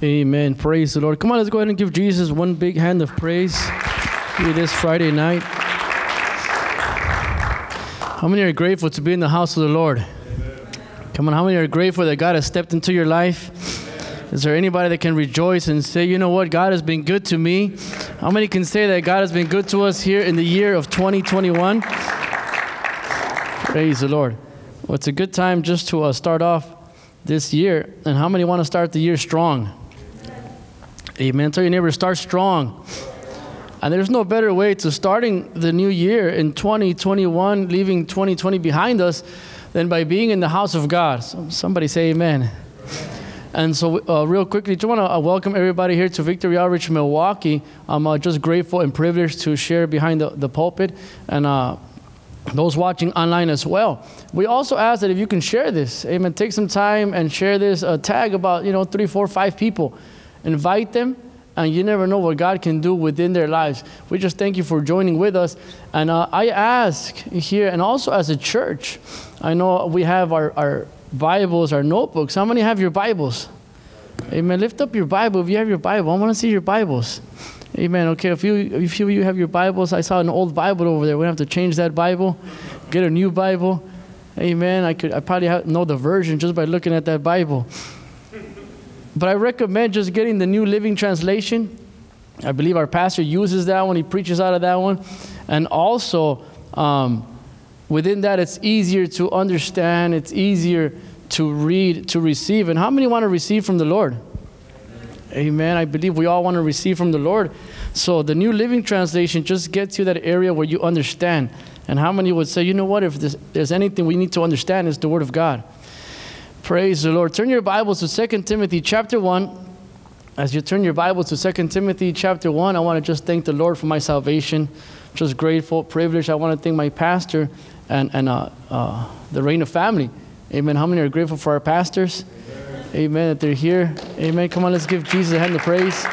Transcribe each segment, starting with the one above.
Amen. Praise the Lord. Come on, let's go ahead and give Jesus one big hand of praise here this Friday night. How many are grateful to be in the house of the Lord? Amen. Come on, how many are grateful that God has stepped into your life? Amen. Is there anybody that can rejoice and say, you know what, God has been good to me? How many can say that God has been good to us here in the year of 2021? Praise the Lord. Well, it's a good time just to start off this year. And how many want to start the year strong? Amen. Tell your neighbor, start strong. And there's no better way to starting the new year in 2021, leaving 2020 behind us, than by being in the house of God. Somebody say amen. And so real quickly, just want to welcome everybody here to Victory Outreach Milwaukee. I'm just grateful and privileged to share behind the pulpit, and those watching online as well. We also ask that if you can share this, amen, take some time and share this, tag about 3, 4, 5 people. Invite them. And you never know what God can do within their lives. We just thank you for joining with us. And I ask here, and also as a church, I know we have our Bibles, our notebooks. How many have your Bibles? Amen. Lift up your Bible if you have your Bible. I want to see your Bibles. Amen. Okay, if you have your Bibles, I saw an old Bible over there. We have to change that Bible, get a new Bible. Amen. I probably know the version just by looking at that Bible. But I recommend just getting the New Living Translation. I believe our pastor uses that when he preaches out of that one. And also, within that, it's easier to understand. It's easier to read, to receive. And how many want to receive from the Lord? Amen. I believe we all want to receive from the Lord. So the New Living Translation just gets you that area where you understand. And how many would say, you know what, if there's anything we need to understand, it's the Word of God. Praise the Lord. Turn your Bibles to 2 Timothy chapter 1. As you turn your Bibles to 2 Timothy chapter 1, I want to just thank the Lord for my salvation. Just grateful, privileged. I want to thank my pastor and the Reina family. Amen. How many are grateful for our pastors? Amen. That they're here. Amen. Come on, let's give Jesus a hand of praise.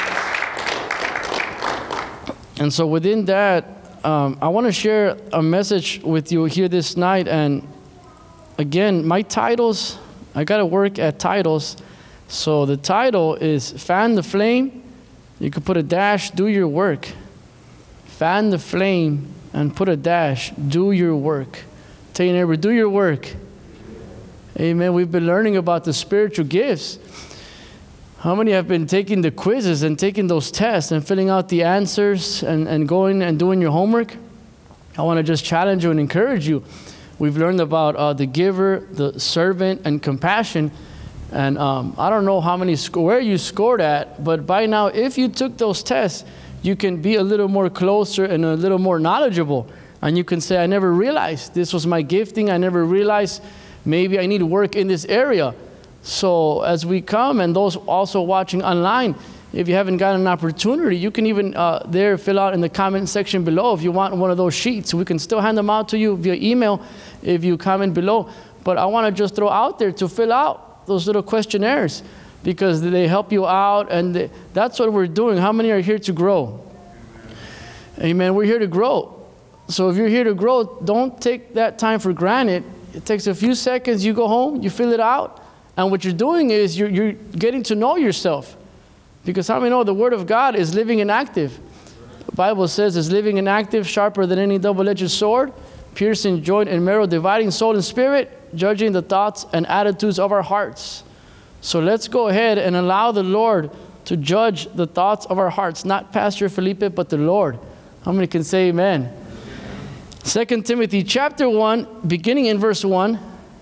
And so within that, I want to share a message with you here this night. And again, my titles, I got to work at titles. So the title is Fan the Flame. You could put a dash, do your work. Fan the flame and put a dash, do your work. Tell your neighbor, do your work. Amen. We've been learning about the spiritual gifts. How many have been taking the quizzes and taking those tests and filling out the answers and going and doing your homework? I want to just challenge you and encourage you. We've learned about the giver, the servant, and compassion. And I don't know how many where you scored at, but by now, if you took those tests, you can be a little more closer and a little more knowledgeable. And you can say, I never realized this was my gifting. I never realized maybe I need to work in this area. So as we come, and those also watching online, if you haven't gotten an opportunity, you can even there fill out in the comment section below if you want one of those sheets. We can still hand them out to you via email if you comment below. But I want to just throw out there to fill out those little questionnaires because they help you out, and that's what we're doing. How many are here to grow? Amen. We're here to grow. So if you're here to grow, don't take that time for granted. It takes a few seconds. You go home, you fill it out, and what you're doing is you're getting to know yourself. Because how many know the Word of God is living and active? The Bible says it's living and active, sharper than any double-edged sword, piercing joint and marrow, dividing soul and spirit, judging the thoughts and attitudes of our hearts. So let's go ahead and allow the Lord to judge the thoughts of our hearts, not Pastor Felipe, but the Lord. How many can say amen? 2 Timothy chapter 1, beginning in verse 1.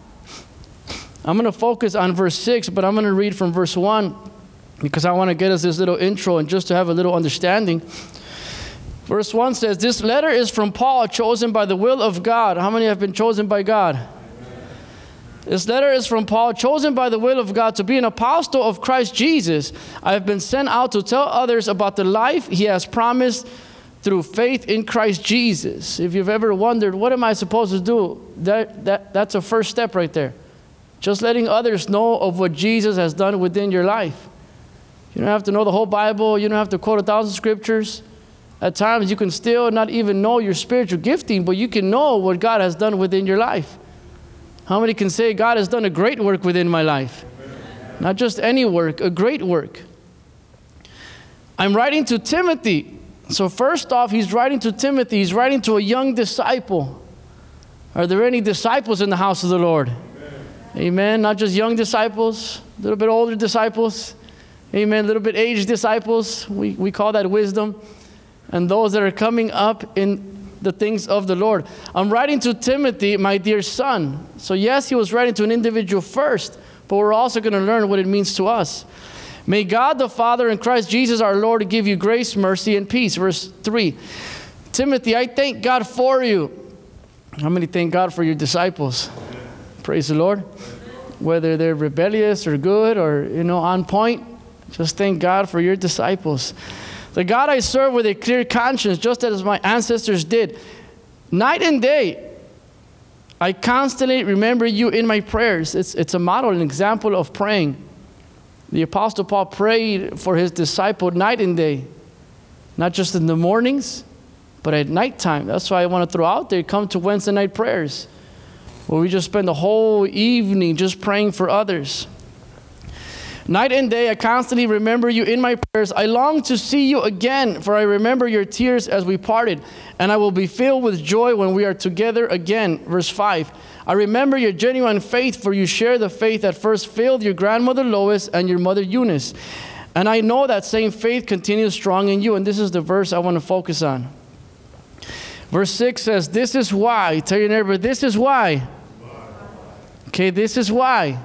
I'm going to focus on verse 6, but I'm going to read from verse 1. Because I want to get us this little intro and just to have a little understanding. Verse 1 says, this letter is from Paul, chosen by the will of God. How many have been chosen by God? Amen. This letter is from Paul, chosen by the will of God to be an apostle of Christ Jesus. I have been sent out to tell others about the life he has promised through faith in Christ Jesus. If you've ever wondered, what am I supposed to do? That's a first step right there. Just letting others know of what Jesus has done within your life. You don't have to know the whole Bible. You don't have to quote 1,000 scriptures. At times, you can still not even know your spiritual gifting, but you can know what God has done within your life. How many can say, God has done a great work within my life? Amen. Not just any work, a great work. I'm writing to Timothy. So first off, he's writing to Timothy. He's writing to a young disciple. Are there any disciples in the house of the Lord? Amen. Not just young disciples, a little bit older disciples. Amen. A little bit aged disciples. We call that wisdom. And those that are coming up in the things of the Lord. I'm writing to Timothy, my dear son. So yes, he was writing to an individual first, but we're also going to learn what it means to us. May God the Father and Christ Jesus our Lord give you grace, mercy, and peace. Verse 3. Timothy, I thank God for you. How many thank God for your disciples? Praise the Lord. Whether they're rebellious or good or, on point, just thank God for your disciples. The God I serve with a clear conscience, just as my ancestors did. Night and day, I constantly remember you in my prayers. It's a model, an example of praying. The Apostle Paul prayed for his disciple night and day. Not just in the mornings, but at nighttime. That's why I want to throw out there, come to Wednesday night prayers, where we just spend the whole evening just praying for others. Night and day, I constantly remember you in my prayers. I long to see you again, for I remember your tears as we parted, and I will be filled with joy when we are together again. Verse 5. I remember your genuine faith, for you share the faith that first filled your grandmother Lois and your mother Eunice. And I know that same faith continues strong in you. And this is the verse I want to focus on. Verse 6 says, this is why. Tell your neighbor, this is why. Okay, this is why.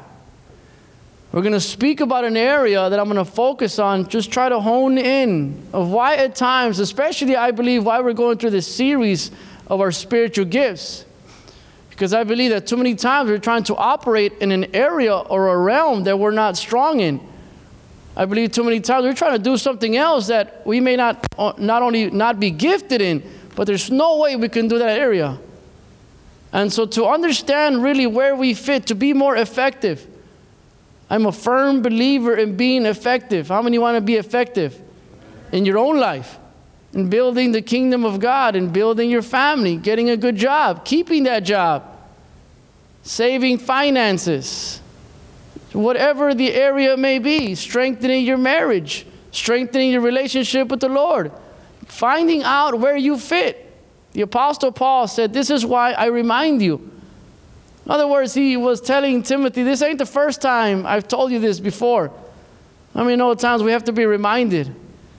We're going to speak about an area that I'm going to focus on, just try to hone in of why at times, especially I believe why we're going through this series of our spiritual gifts. Because I believe that too many times we're trying to operate in an area or a realm that we're not strong in. I believe too many times we're trying to do something else that we may not only not be gifted in, but there's no way we can do that area. And so to understand really where we fit, to be more effective, I'm a firm believer in being effective. How many want to be effective in your own life? In building the kingdom of God, in building your family, getting a good job, keeping that job, saving finances, whatever the area may be, strengthening your marriage, strengthening your relationship with the Lord, finding out where you fit. The Apostle Paul said, this is why I remind you. In other words, he was telling Timothy, this ain't the first time I've told you this before. How many know at times we have to be reminded?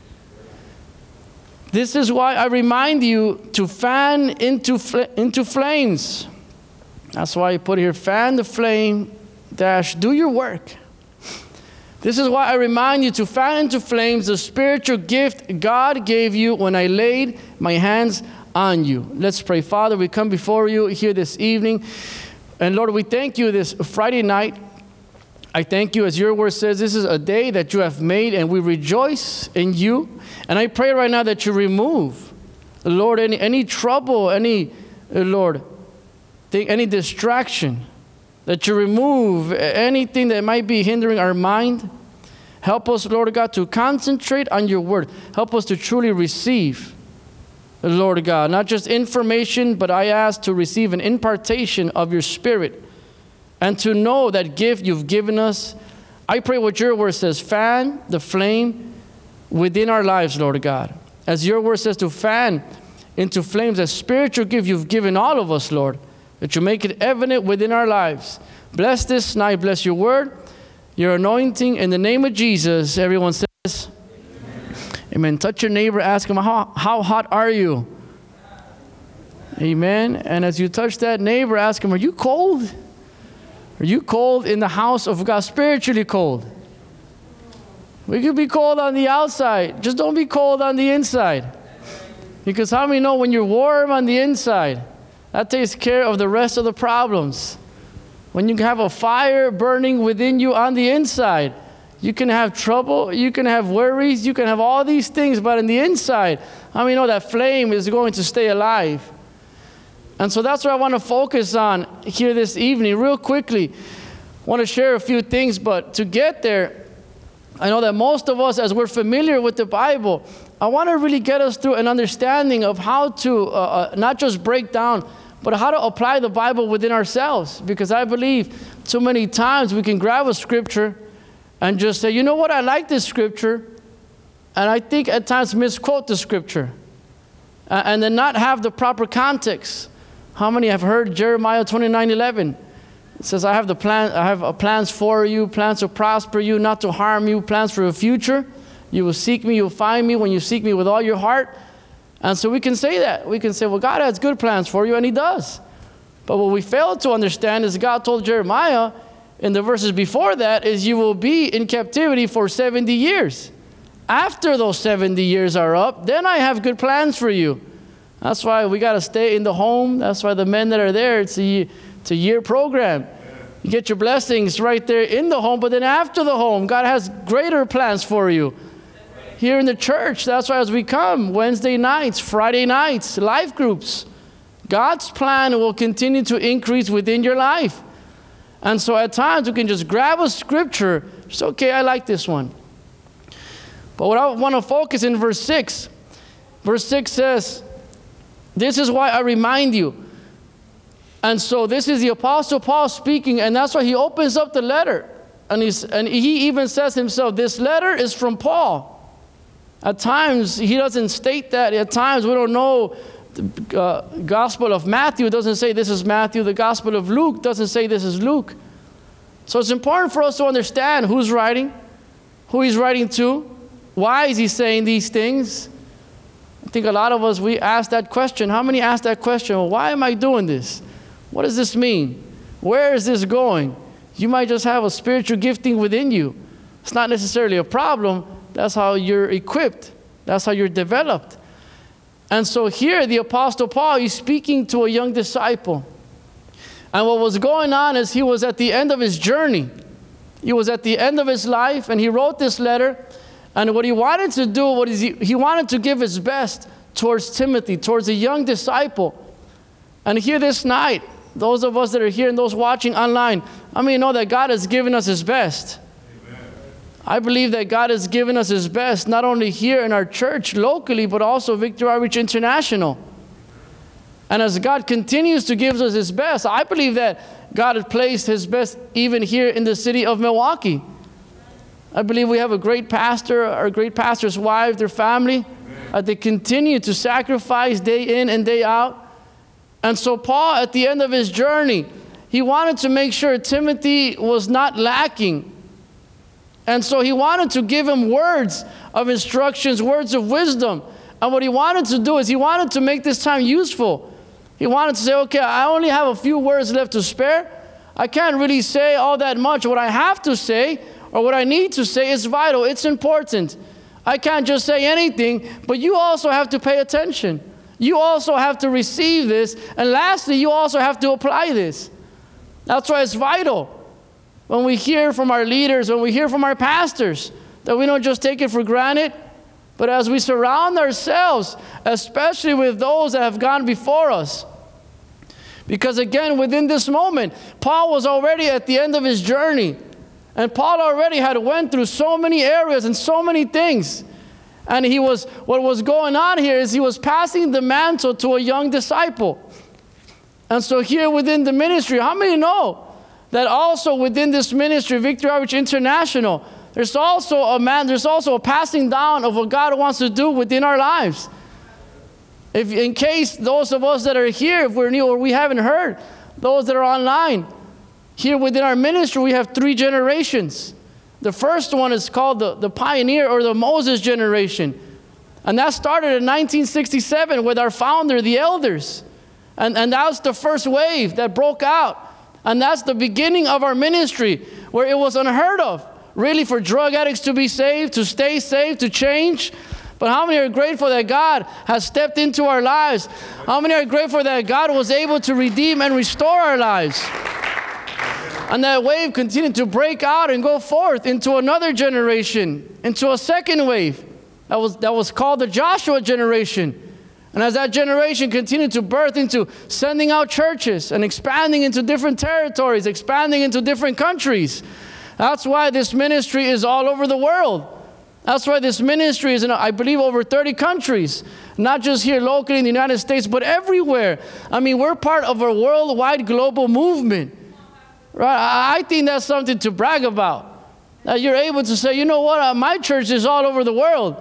This is why I remind you to fan into flames. That's why I put here, fan the flame, do your work. This is why I remind you to fan into flames the spiritual gift God gave you when I laid my hands on you. Let's pray. Father, we come before you here this evening. And Lord, we thank you this Friday night. I thank you, as your word says, this is a day that you have made, and we rejoice in you. And I pray right now that you remove, Lord, any trouble, any distraction, that you remove anything that might be hindering our mind. Help us, Lord God, to concentrate on your word. Help us to truly receive, Lord God, not just information, but I ask to receive an impartation of your spirit. And to know that gift you've given us. I pray what your word says, fan the flame within our lives, Lord God. As your word says, to fan into flames a spiritual gift you've given all of us, Lord, that you make it evident within our lives. Bless this night, bless your word, your anointing, in the name of Jesus. Everyone says, amen. Touch your neighbor, ask him, how hot are you? Amen. And as you touch that neighbor, ask him, are you cold? Are you cold in the house of God? Spiritually cold. We could be cold on the outside. Just don't be cold on the inside. Because how many know when you're warm on the inside, that takes care of the rest of the problems. When you have a fire burning within you on the inside, you can have trouble, you can have worries, you can have all these things, but on the inside, how many know that flame is going to stay alive? And so that's what I want to focus on here this evening. Real quickly, I want to share a few things, but to get there, I know that most of us, as we're familiar with the Bible, I want to really get us through an understanding of how to not just break down, but how to apply the Bible within ourselves. Because I believe too many times we can grab a scripture and just say, you know what, I like this scripture, and I think at times misquote the scripture, and then not have the proper context. How many have heard Jeremiah 29:11? It says, I have plans for you, plans to prosper you, not to harm you, plans for a future. You will seek me, you'll find me when you seek me with all your heart. And so we can say that. We can say, well, God has good plans for you, and he does. But what we fail to understand is God told Jeremiah in the verses before that is you will be in captivity for 70 years. After those 70 years are up, then I have good plans for you. That's why we got to stay in the home. That's why the men that are there, it's a year program. You get your blessings right there in the home, but then after the home, God has greater plans for you. Here in the church, that's why as we come, Wednesday nights, Friday nights, life groups, God's plan will continue to increase within your life. And so at times we can just grab a scripture, it's okay, I like this one. But what I want to focus in verse 6. Verse 6 says, this is why I remind you. And so this is the Apostle Paul speaking, and that's why he opens up the letter. And he even says himself, this letter is from Paul. At times, he doesn't state that. At times, we don't know. The Gospel of Matthew doesn't say this is Matthew. The Gospel of Luke doesn't say this is Luke. So it's important for us to understand who's writing, who he's writing to, why is he saying these things. I think a lot of us, we ask that question. How many ask that question? Well, why am I doing this? What does this mean? Where is this going? You might just have a spiritual gifting within you. It's not necessarily a problem. That's how you're equipped. That's how you're developed. And so here, the Apostle Paul, he's speaking to a young disciple. And what was going on is he was at the end of his journey. He was at the end of his life, and he wrote this letter. And what he wanted to do, he wanted to give his best towards Timothy, towards a young disciple. And here this night, those of us that are here and those watching online, I mean, know that God has given us his best. I believe that God has given us his best, not only here in our church locally, but also Victory Outreach International. And as God continues to give us his best, I believe that God has placed his best even here in the city of Milwaukee. I believe we have a great pastor, our great pastor's wife, their family. They continue to sacrifice day in and day out. And so Paul, at the end of his journey, he wanted to make sure Timothy was not lacking. And so he wanted to give him words of instructions, words of wisdom. And what he wanted to do is he wanted to make this time useful. He wanted to say, okay, I only have a few words left to spare. I can't really say all that much. What I have to say, or what I need to say, is vital. It's important. I can't just say anything, but you also have to pay attention. You also have to receive this. And lastly, you also have to apply this. That's why it's vital. When we hear from our leaders, when we hear from our pastors, that we don't just take it for granted, but as we surround ourselves, especially with those that have gone before us. Because again, within this moment, Paul was already at the end of his journey. And Paul already had went through so many areas and so many things. And what was going on here is he was passing the mantle to a young disciple. And so here within the ministry, how many know that also within this ministry, Victory Outreach International, there's also a passing down of what God wants to do within our lives. If in case those of us that are here, if we're new or we haven't heard, those that are online, here within our ministry, we have 3 generations. The first one is called the pioneer or the Moses generation. And that started in 1967 with our founder, the elders. And that was the first wave that broke out. And that's the beginning of our ministry, where it was unheard of, really, for drug addicts to be saved, to stay saved, to change. But how many are grateful that God has stepped into our lives? How many are grateful that God was able to redeem and restore our lives? And that wave continued to break out and go forth into another generation, into a second wave that was called the Joshua generation. And as that generation continued to birth into sending out churches and expanding into different territories, expanding into different countries, that's why this ministry is all over the world. That's why this ministry is in, I believe, over 30 countries. Not just here locally in the United States, but everywhere. I mean, we're part of a worldwide global movement. Right? I think that's something to brag about. That you're able to say, you know what, my church is all over the world.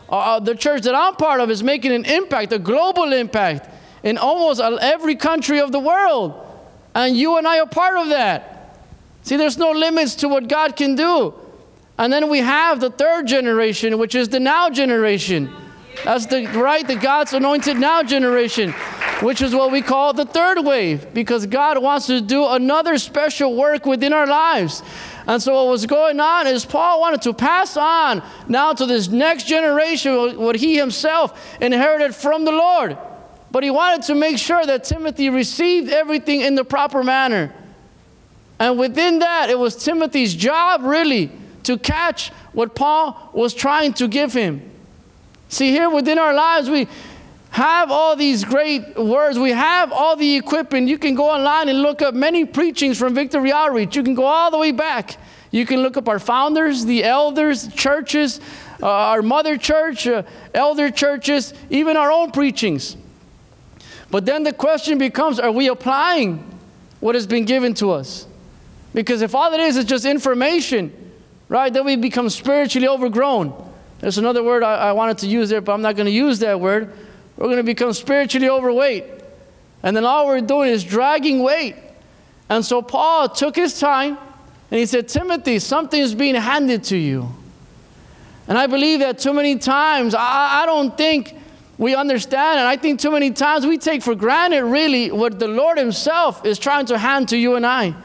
The church that I'm part of is making an impact, a global impact, in almost every country of the world. And you and I are part of that. See, there's no limits to what God can do. And then we have the third generation, which is the now generation. That's the God's anointed now generation, which is what we call the third wave, because God wants to do another special work within our lives. And so what was going on is Paul wanted to pass on now to this next generation what he himself inherited from the Lord. But he wanted to make sure that Timothy received everything in the proper manner. And within that, it was Timothy's job really to catch what Paul was trying to give him. See, here within our lives, we have all these great words. We have all the equipment. You can go online and look up many preachings from Victory Outreach. You can go all the way back. You can look up our founders, the elders, churches, our mother church, elder churches, even our own preachings. But then the question becomes, are we applying what has been given to us? Because if all it is just information, right, then we become spiritually overgrown. There's another word I wanted to use there, but I'm not going to use that word. We're going to become spiritually overweight. And then all we're doing is dragging weight. And so Paul took his time and he said, Timothy, something is being handed to you. And I believe that too many times, I don't think we understand, and I think too many times we take for granted really what the Lord himself is trying to hand to you and I.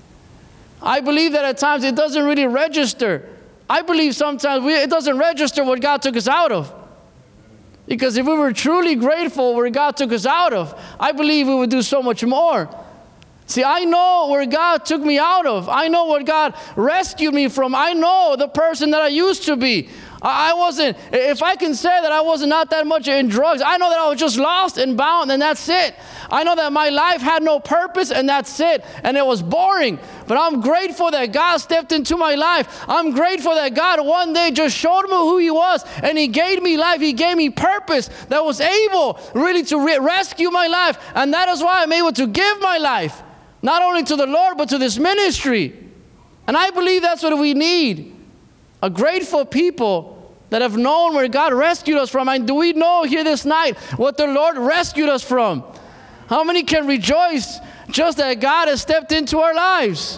I believe that at times it doesn't really register. I believe sometimes it doesn't register what God took us out of. Because if we were truly grateful where God took us out of, I believe we would do so much more. See, I know where God took me out of. I know what God rescued me from. I know the person that I used to be. I wasn't, if I can say that I was not that much in drugs, I know that I was just lost and bound, and that's it. I know that my life had no purpose, and that's it. And it was boring. But I'm grateful that God stepped into my life. I'm grateful that God one day just showed me who he was, and he gave me life. He gave me purpose that was able really to rescue my life. And that is why I'm able to give my life, not only to the Lord, but to this ministry. And I believe that's what we need. A grateful people that have known where God rescued us from. And do we know here this night what the Lord rescued us from? How many can rejoice just that God has stepped into our lives?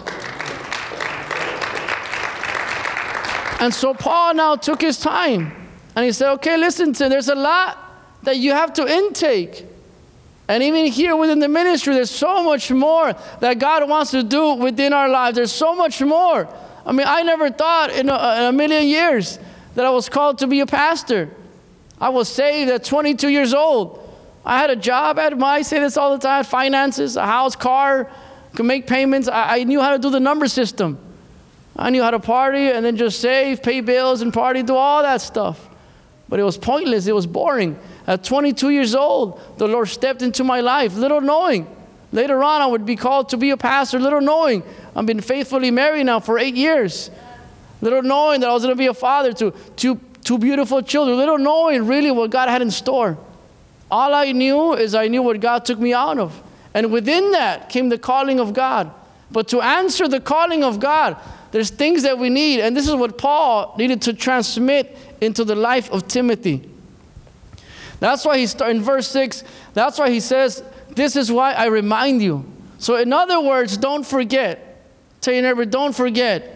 And so Paul now took his time and he said, okay, listen, there's a lot that you have to intake. And even here within the ministry, there's so much more that God wants to do within our lives. There's so much more. I mean, I never thought in a million years that I was called to be a pastor. I was saved at 22 years old. I had a job. I say this all the time, finances, a house, car, could make payments. I knew how to do the number system. I knew how to party and then just save, pay bills and party, do all that stuff. But it was pointless. It was boring. At 22 years old, the Lord stepped into my life, little knowing. Later on, I would be called to be a pastor, little knowing. I've been faithfully married now for 8 years. Little knowing that I was going to be a father to two beautiful children. Little knowing really what God had in store. All I knew is I knew what God took me out of. And within that came the calling of God. But to answer the calling of God, there's things that we need. And this is what Paul needed to transmit into the life of Timothy. That's why in verse 6, that's why he says, this is why I remind you. So in other words, don't forget. Tell your neighbor, don't forget.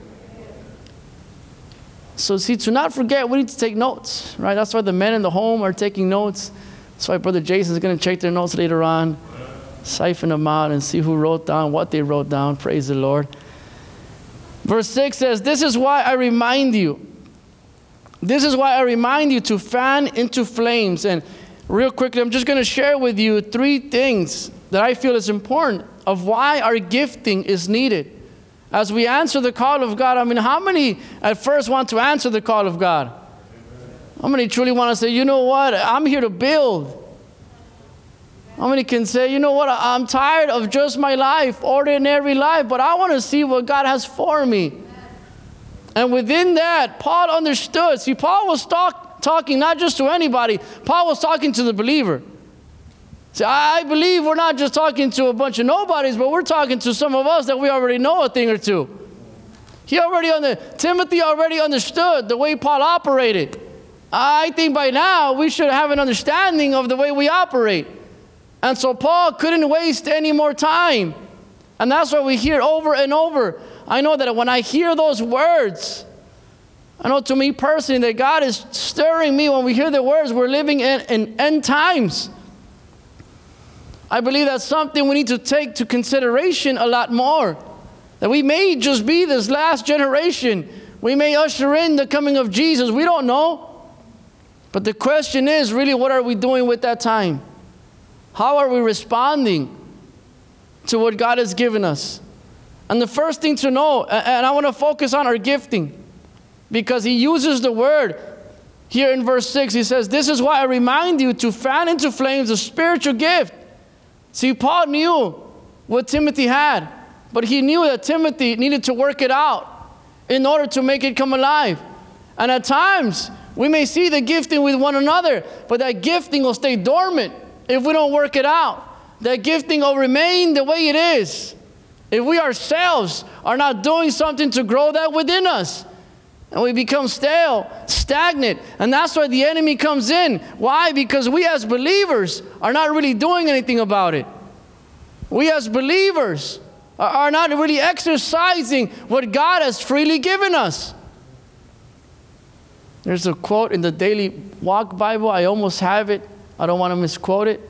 So see, to not forget, we need to take notes, right? That's why the men in the home are taking notes. That's why Brother Jason is going to check their notes later on, siphon them out and see who wrote down what they wrote down. Praise the Lord. Verse 6 says, this is why I remind you. This is why I remind you to fan into flames. And real quickly, I'm just going to share with you 3 things that I feel is important of why our gifting is needed. As we answer the call of God, I mean, how many at first want to answer the call of God? How many truly want to say, you know what, I'm here to build? How many can say, you know what, I'm tired of just my life, ordinary life, but I want to see what God has for me. And within that, Paul understood. See, Paul was talking not just to anybody. Paul was talking to the believer. See, I believe we're not just talking to a bunch of nobodies, but we're talking to some of us that we already know a thing or two. Timothy already understood the way Paul operated. I think by now we should have an understanding of the way we operate. And so Paul couldn't waste any more time. And that's what we hear over and over. I know that when I hear those words, I know to me personally that God is stirring me when we hear the words, we're living in end times. I believe that's something we need to take to consideration a lot more. That we may just be this last generation. We may usher in the coming of Jesus. We don't know. But the question is really, what are we doing with that time? How are we responding to what God has given us? And the first thing to know, and I want to focus on our gifting, because he uses the word here in verse 6. He says, this is why I remind you to fan into flames the spiritual gift. See, Paul knew what Timothy had, but he knew that Timothy needed to work it out in order to make it come alive. And at times, we may see the gifting with one another, but that gifting will stay dormant if we don't work it out. That gifting will remain the way it is if we ourselves are not doing something to grow that within us. And we become stale, stagnant. And that's why the enemy comes in. Why? Because we as believers are not really doing anything about it. We as believers are not really exercising what God has freely given us. There's a quote in the Daily Walk Bible. I almost have it. I don't want to misquote it.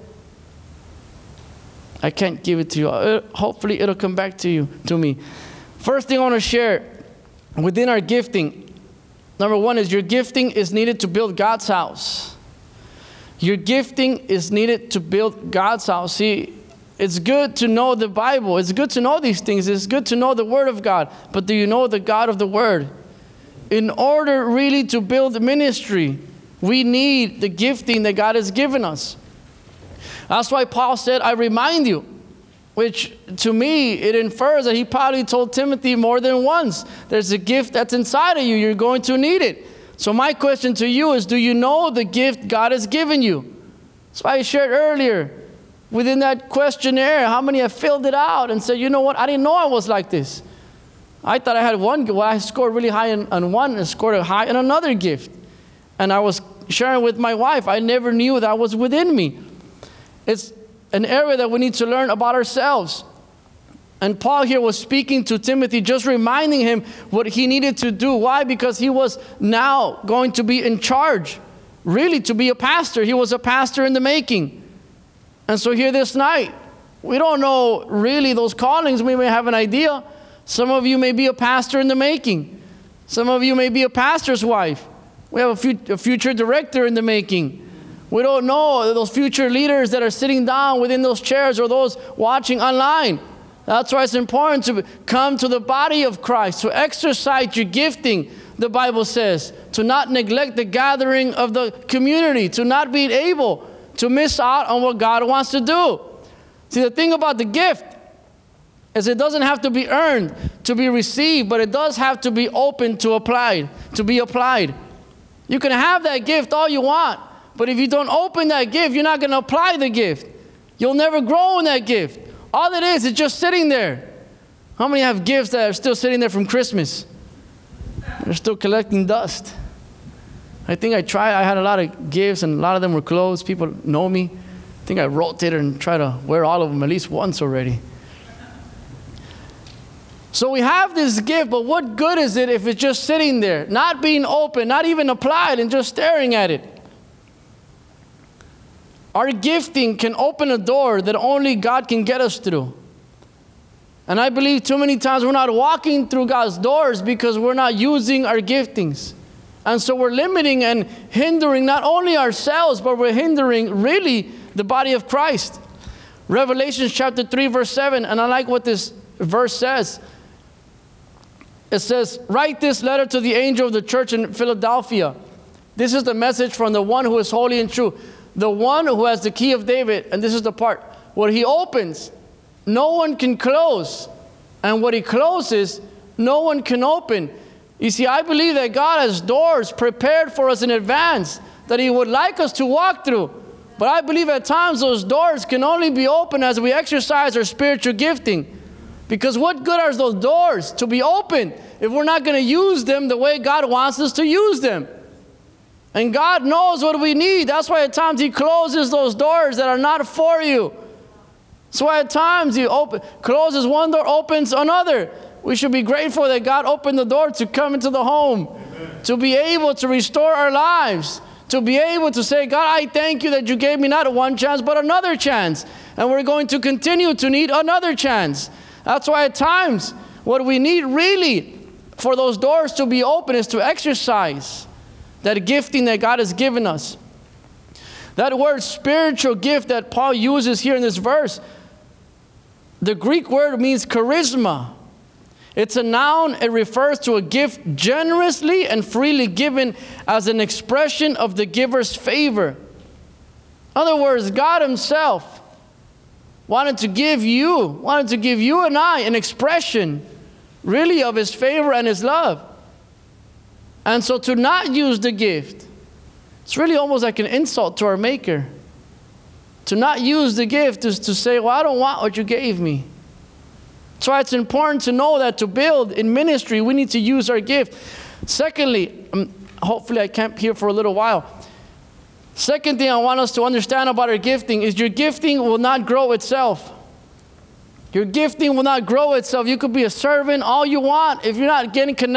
I can't give it to you. Hopefully it'll come back to me. First thing I want to share within our gifting. Number one is your gifting is needed to build God's house. Your gifting is needed to build God's house. See, it's good to know the Bible. It's good to know these things. It's good to know the Word of God. But do you know the God of the Word? In order really to build ministry, we need the gifting that God has given us. That's why Paul said, I remind you. Which, to me, it infers that he probably told Timothy more than once. There's a gift that's inside of you. You're going to need it. So my question to you is, do you know the gift God has given you? That's why I shared earlier, within that questionnaire, how many have filled it out and said, you know what, I didn't know I was like this. I thought I had one, well, I scored really high on one and scored a high on another gift. And I was sharing with my wife, I never knew that was within me. It's an area that we need to learn about ourselves. And Paul here was speaking to Timothy, just reminding him what he needed to do. Why? Because he was now going to be in charge, really to be a pastor. He was a pastor in the making. And so here this night, we don't know really those callings. We may have an idea. Some of you may be a pastor in the making. Some of you may be a pastor's wife. We have a future director in the making. We don't know those future leaders that are sitting down within those chairs or those watching online. That's why it's important to come to the body of Christ, to exercise your gifting, the Bible says, to not neglect the gathering of the community, to not be able to miss out on what God wants to do. See, the thing about the gift is it doesn't have to be earned to be received, but it does have to be open to be applied. You can have that gift all you want, but if you don't open that gift, you're not going to apply the gift. You'll never grow in that gift. All it is just sitting there. How many have gifts that are still sitting there from Christmas? They're still collecting dust. I think I had a lot of gifts, and a lot of them were clothes. People know me. I think I rotated and tried to wear all of them at least once already. So we have this gift, but what good is it if it's just sitting there, not being open, not even applied, and just staring at it? Our gifting can open a door that only God can get us through. And I believe too many times we're not walking through God's doors because we're not using our giftings. And so we're limiting and hindering not only ourselves, but we're hindering really the body of Christ. Revelation chapter 3, verse 7, and I like what this verse says. It says, write this letter to the angel of the church in Philadelphia. This is the message from the one who is holy and true. The one who has the key of David, and this is the part, what he opens, no one can close. And what he closes, no one can open. You see, I believe that God has doors prepared for us in advance that he would like us to walk through. But I believe at times those doors can only be opened as we exercise our spiritual gifting. Because what good are those doors to be open if we're not going to use them the way God wants us to use them? And God knows what we need. That's why at times He closes those doors that are not for you. That's why at times He closes one door, opens another. We should be grateful that God opened the door to come into the home, to be able to restore our lives, to be able to say, God, I thank you that you gave me not one chance, but another chance. And we're going to continue to need another chance. That's why at times, what we need really for those doors to be open is to exercise that gifting that God has given us. That word spiritual gift that Paul uses here in this verse, the Greek word means charisma. It's a noun. It refers to a gift generously and freely given as an expression of the giver's favor. In other words, God Himself wanted to give you and I an expression really of His favor and His love. And so to not use the gift, it's really almost like an insult to our Maker. To not use the gift is to say, well, I don't want what you gave me. That's why it's important to know that to build in ministry, we need to use our gift. Secondly, hopefully I camp here for a little while. Second thing I want us to understand about our gifting is your gifting will not grow itself. Your gifting will not grow itself. You could be a servant all you want if you're not getting connected.